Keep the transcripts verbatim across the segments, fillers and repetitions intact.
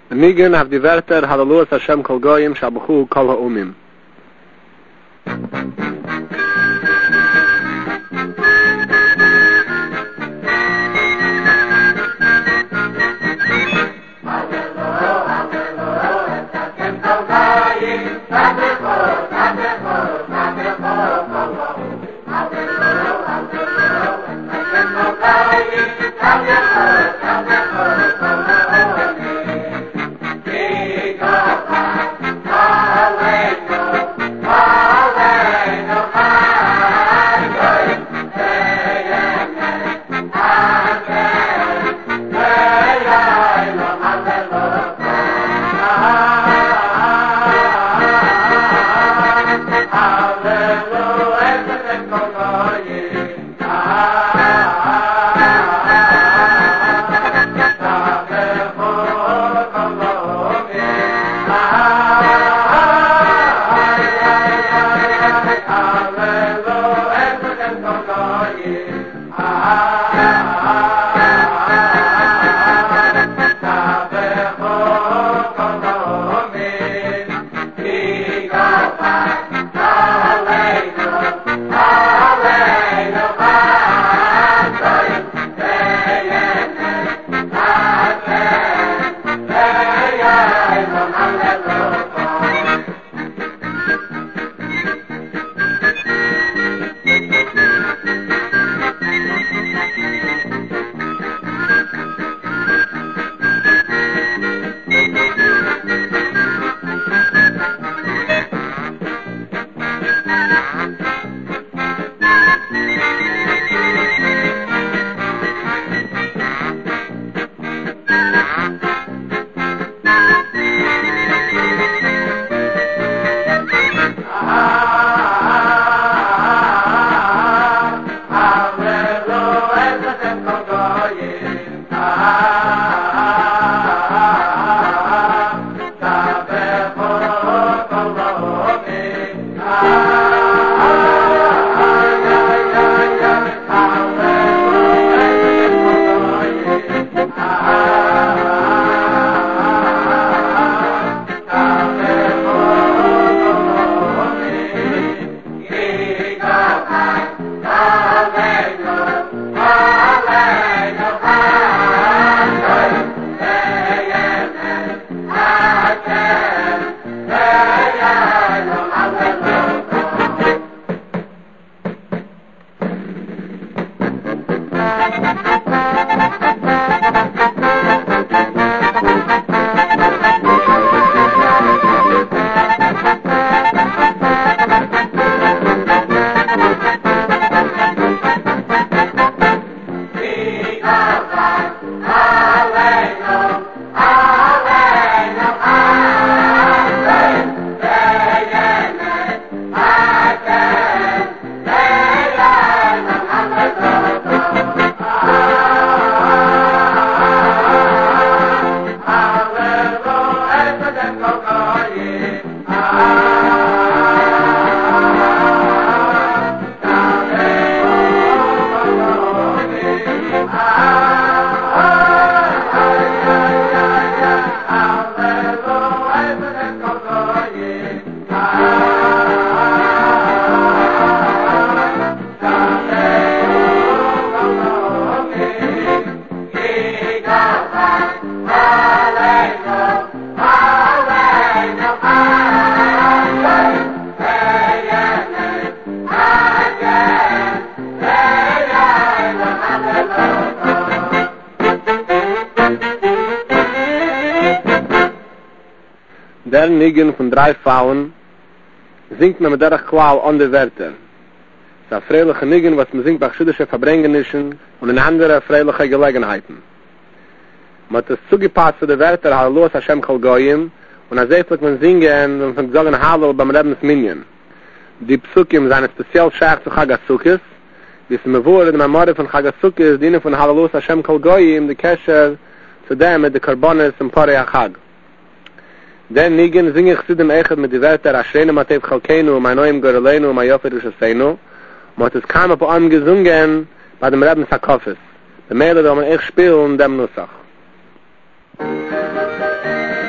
Nigen auf die Wörter Halleluja Hashem Kol Goyim Shabuchu Kol Ha'umim. Der Nigen von drei Frauen singt man mit der Qual an der Wörter. Es ist ein freiliche Nigen, was man singt bei chassidische Verbrengenischen und in andere freiliche Gelegenheiten. Man hat es zugepasst zu der Wörter Halleluja Hashem Kol Goyim und als eiflich man singen und von sagen Hallel beim Rebens Minyan. Die Psukim sind speziell stark zu Chag HaSukkos, wie es mir wurde, die Memorie von Chag HaSukkos dienen von Halleluja Hashem Kol Goyim, die Kesher zu dem mit den Karbonis und Parei HaChag. Den Nigen singe ich zu dem Echad mit die Wörter Ashreinu Matev Chalkeinu, Mainoim Goreleinu, Mayofer Ushaseinu. Man hat es kam auf einem gesungen bei dem Rebens HaKofis. Der Mädel, da man echt spielen, dem Nussach.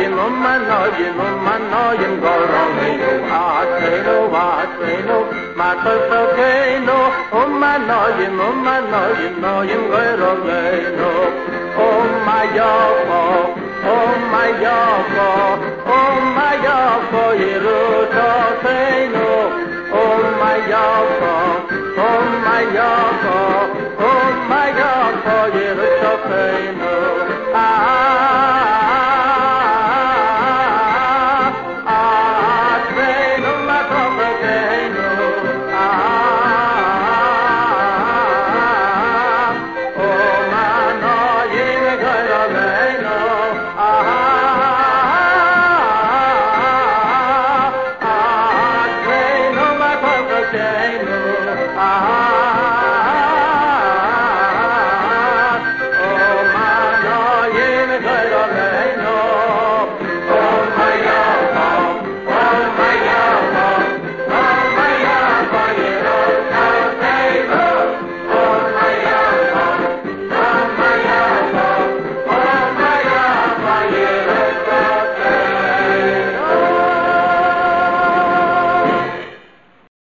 noyim, um ma noyim, um ma noyim, goromeinu, asreinu, asreinu, ma tosokeinu, um ma noyim, um ma noyim, noyim, goromeinu, um ma yoko,